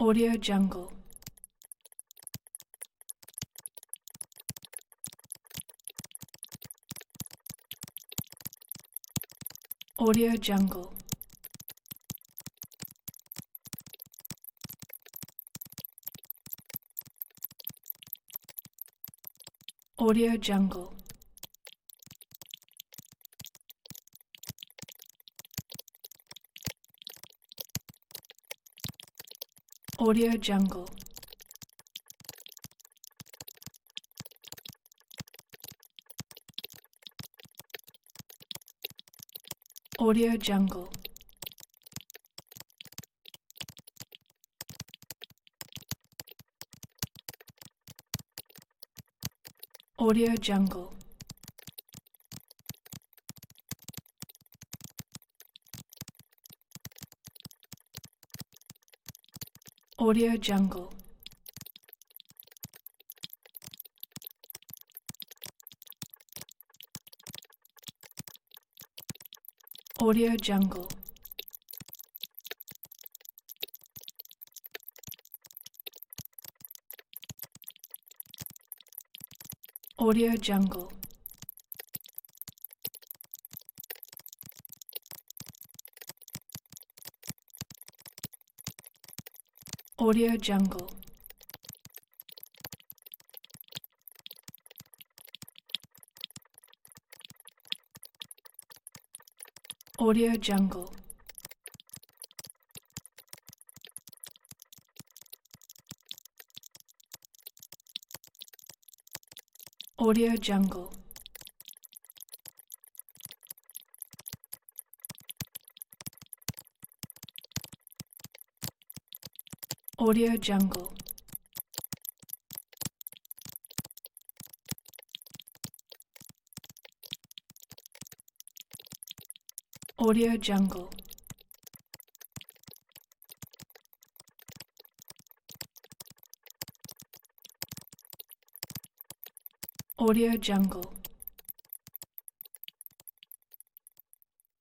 Audio Jungle. Audio Jungle. Audio Jungle. Audio Jungle. Audio Jungle. Audio Jungle. Audio Jungle. Audio Jungle. Audio Jungle. Audio Jungle. Audio Jungle. Audio Jungle. Audio Jungle. Audio Jungle. Audio Jungle.